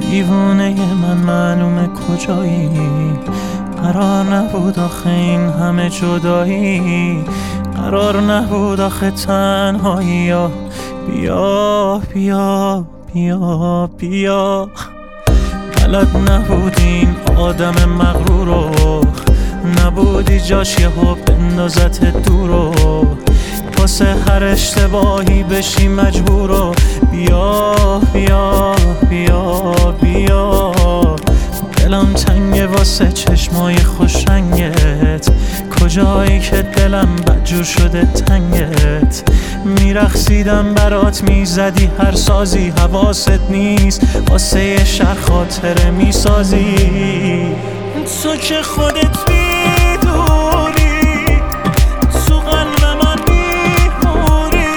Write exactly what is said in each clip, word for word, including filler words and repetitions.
دیوونه من معلومه کجایی، قرار نبود آخه این همه جدایی، قرار نبود آخه تنهایی. یا بیا بیا بیا بیا بلد نبودین آدم مغرورو، نبودی جاش یه ها بندازت دورو، واسه هر اشتباهی بشی مجبورو. بیا بیا بیا بیا دلم تنگه واسه چشمای خوشرنگت، کجایی که دلم بدجور شده تنگت. میرقصیدم برات میزدی هر سازی، حواست نیست واسه یه شهر خاطره میسازی. تو که خودت میدونی تو قلب من میمونی،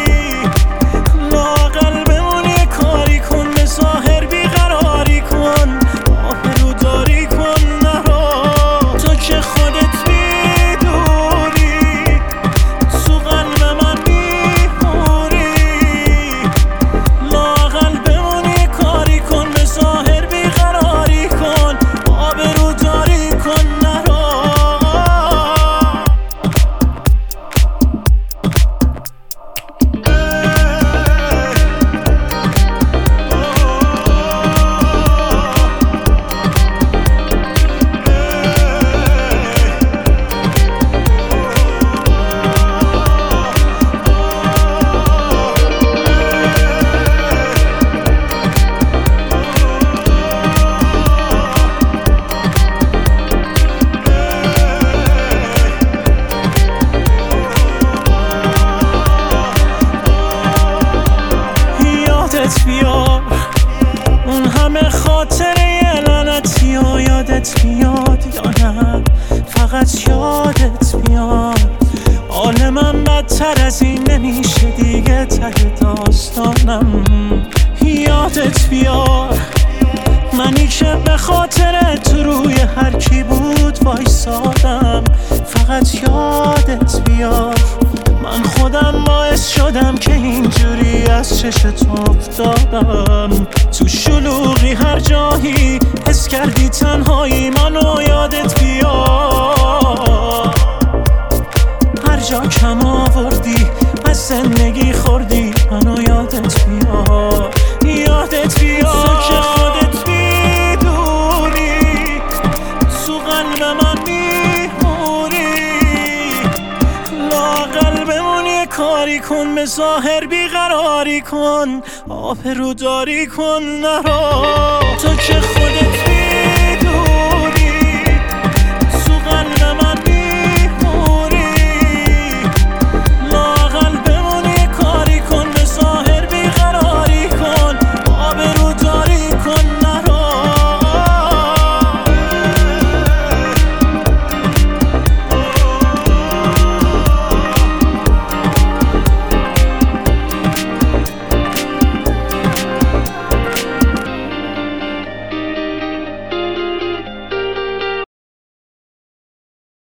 لااقل بمون یه کاری کن، به ظاهر بیقراری کن، آبرو داری کن نرو. تو که خودت میدونی تو قلب من میمونی، لااقل بمون یه کاری کن، به ظاهر بیقراری کن، آبرو داری کن نرو. بیار اون همه خاطره لعنتی و یادت بیاد یا نه فقط یادت بیاد. حال من بدتر از این نمیشه دیگه، ته داستانم یادت بیار. منی که به خاطر تو روی هر کی بود وایسادم، فقط یادت بیار. من خودم باعث شدم که اینجوری از چشت افتادم، تو شلوغی هر جایی حس کردی تنهایی، منو یادت بیار. هر جا کم آوردی از زندگی خوردی، منو یادت بیار، یادت بیار. تو که خودت میدونی تو قلب من میمونی، لااقل بمون یه کاری کن، به ظاهر بیقراری کن، آبرو داری کن نرو. تو که خودت